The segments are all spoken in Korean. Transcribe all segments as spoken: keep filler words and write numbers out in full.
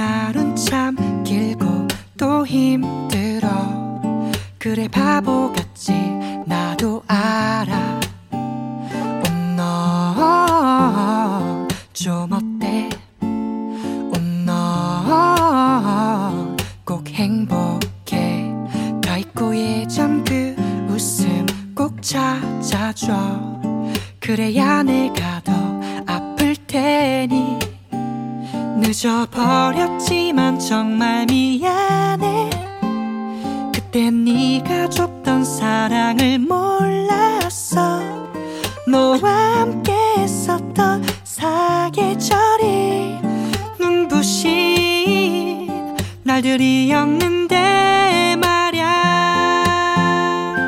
하루는 참 길고 또 힘들어. 그래 바보같이 나도 알아. 너 좀 어때? 너 꼭 행복해. 다 잊고 예전 그 웃음 꼭 찾아줘. 그래야 내가 더 아플 테니. 늦어버렸지만 정말 미안해. 그땐 네가 줬던 사랑을 몰랐어. 너와 함께 했었던 사계절이 눈부신 날들이었는데 말야.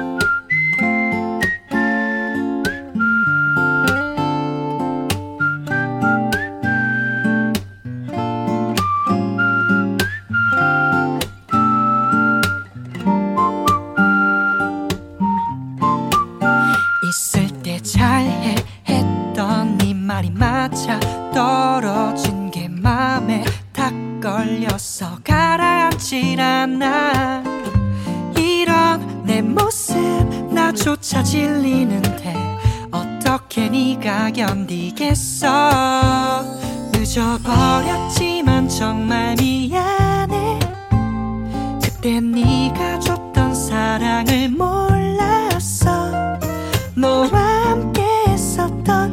있을 때 잘해 했던 네 말이 맞아. 떨어진 게 맘에 딱 걸려서 가라앉질 않아. 이런 내 모습 나조차 질리는데 어떻게 네가 견디겠어. 늦어버렸지만 정말 미안해. 그땐 네가 줬던 사랑을 몰랐어. 너와 함께 했었던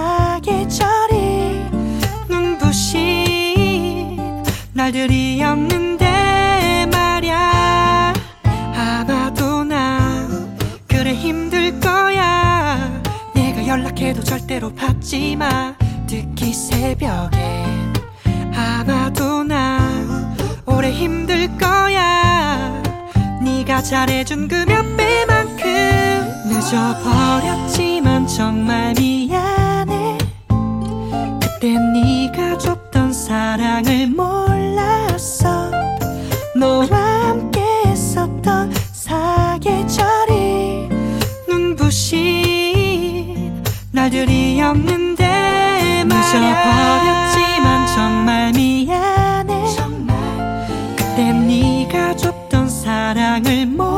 사계절이 눈부신 날들이었는데 말야. 아마도 나 그래 힘들 거야. 내가 연락해도 절대로 받지 마. 특히 새벽에. 아마도 나 오래 힘들 거야. 네가 잘해준 그 몇 배만큼. 늦어버렸지만 정말 미안해. 그땐 네가 줬던 사랑을 몰랐어. 너와 함께 했었던 사계절이 눈부신 날들이었는데 말야. 늦어버렸지만 정말 미안해. 그땐 네가 줬던 사랑을 몰랐어.